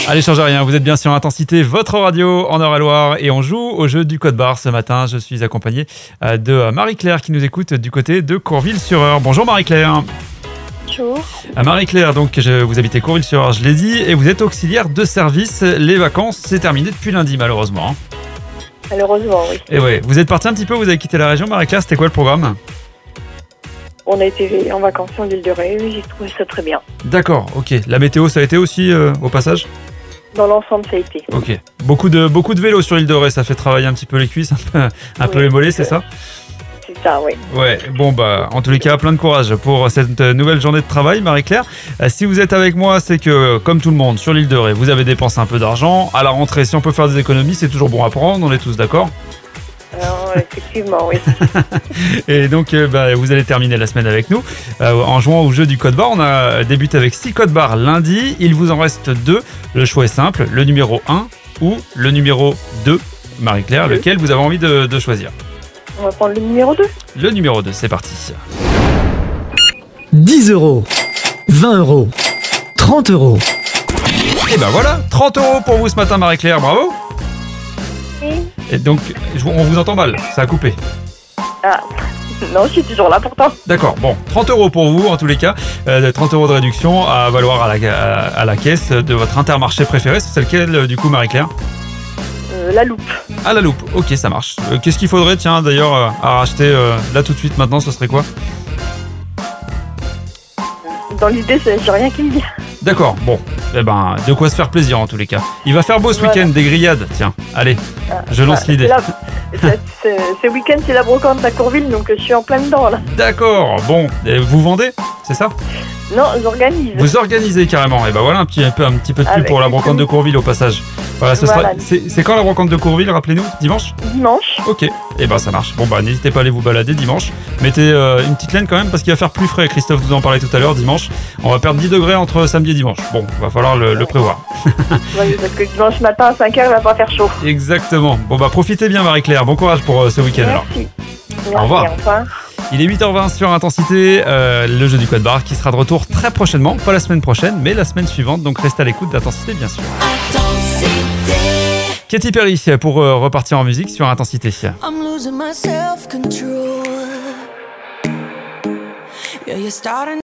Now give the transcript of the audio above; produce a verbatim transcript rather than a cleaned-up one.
Allez, changez rien, vous êtes bien sur Intensité, votre radio en Eure-et-Loire, et on joue au jeu du code barre ce matin. Je suis accompagné de Marie-Claire qui nous écoute du côté de Courville-sur-Eure. Bonjour Marie-Claire. Bonjour. Marie-Claire, donc je, vous habitez Courville-sur-Eure, je l'ai dit, et vous êtes auxiliaire de service. Les vacances, c'est terminé depuis lundi malheureusement. Malheureusement, oui. Et ouais, vous êtes parti un petit peu, vous avez quitté la région Marie-Claire, c'était quoi le programme ? On a été en vacances en l'île de Ré, j'ai trouvé ça très bien. D'accord, ok. La météo, ça a été aussi euh, au passage ? Dans l'ensemble, ça a été. Ok. Beaucoup de, beaucoup de vélos sur l'île de Ré, ça fait travailler un petit peu les cuisses, un peu, un Oui, peu les mollets, c'est ça ? C'est ça, oui. Ouais, bon bah en tous les cas, plein de courage pour cette nouvelle journée de travail, Marie-Claire. Euh, si vous êtes avec moi, c'est que comme tout le monde sur l'île de Ré, vous avez dépensé un peu d'argent. À la rentrée, si on peut faire des économies, c'est toujours bon à prendre, on est tous d'accord ? Alors, effectivement, oui. Et donc, euh, bah, vous allez terminer la semaine avec nous euh, en jouant au jeu du code barre. On a débuté avec six codes barres lundi. Il vous en reste deux. Le choix est simple, le numéro un ou le numéro deux. Marie-Claire, Oui. lequel vous avez envie de, de choisir ? On va prendre le numéro deux. Le numéro deux, c'est parti. dix euros, vingt euros, trente euros. Et ben voilà, trente euros pour vous ce matin, Marie-Claire, bravo. Oui. Et donc, je- on vous entend mal, ça a coupé. Ah, non, je suis toujours là pourtant. D'accord, bon, trente euros pour vous en tous les cas, euh, trente euros de réduction à valoir à la, à, à la caisse de votre Intermarché préféré. C'est lequel euh, du coup, Marie-Claire ? Euh, la loupe. À la loupe, ok, ça marche. Euh, Qu'est-ce qu'il faudrait, tiens, d'ailleurs, euh, à racheter euh, là tout de suite maintenant, ce serait quoi ? Dans l'idée, c'est- j'ai rien qui me vient. D'accord, bon, eh ben, de quoi se faire plaisir en tous les cas. Il va faire beau ce Voilà. week-end, des grillades, tiens, allez, Ah, je lance ah, l'idée. c'est la- c'est- c'est- Ce week-end, c'est la brocante à Courville, donc euh, je suis en plein dedans, là. D'accord, bon, et vous vendez, c'est ça ? Non, j'organise. Vous organisez carrément, et ben voilà un petit, un peu, un petit peu de pub Avec pour la les brocante de amis. Courville au passage. Voilà, ce Voilà. sera. C'est c'est quand la brocante de Courville, rappelez-nous, dimanche ? Dimanche. Ok, et ben ça marche. Bon bah n'hésitez pas à aller vous balader dimanche. Mettez euh, une petite laine quand même parce qu'il va faire plus frais. Christophe vous en parlait tout à l'heure, dimanche. On va perdre dix degrés entre samedi et dimanche. Bon, va falloir le, le prévoir. Oui, parce que dimanche matin à cinq heures, il va pas faire chaud. Exactement. Bon bah profitez bien Marie-Claire, bon courage pour euh, ce week-end alors. Merci. Merci, Au revoir. au revoir. Il est huit heures vingt sur Intensité, euh, le jeu du code barre qui sera de retour très prochainement. Pas la semaine prochaine, mais la semaine suivante. Donc restez à l'écoute d'Intensité bien sûr. Katy Perry pour euh, repartir en musique sur Intensité. I'm losing my self-control. Yeah, you're starting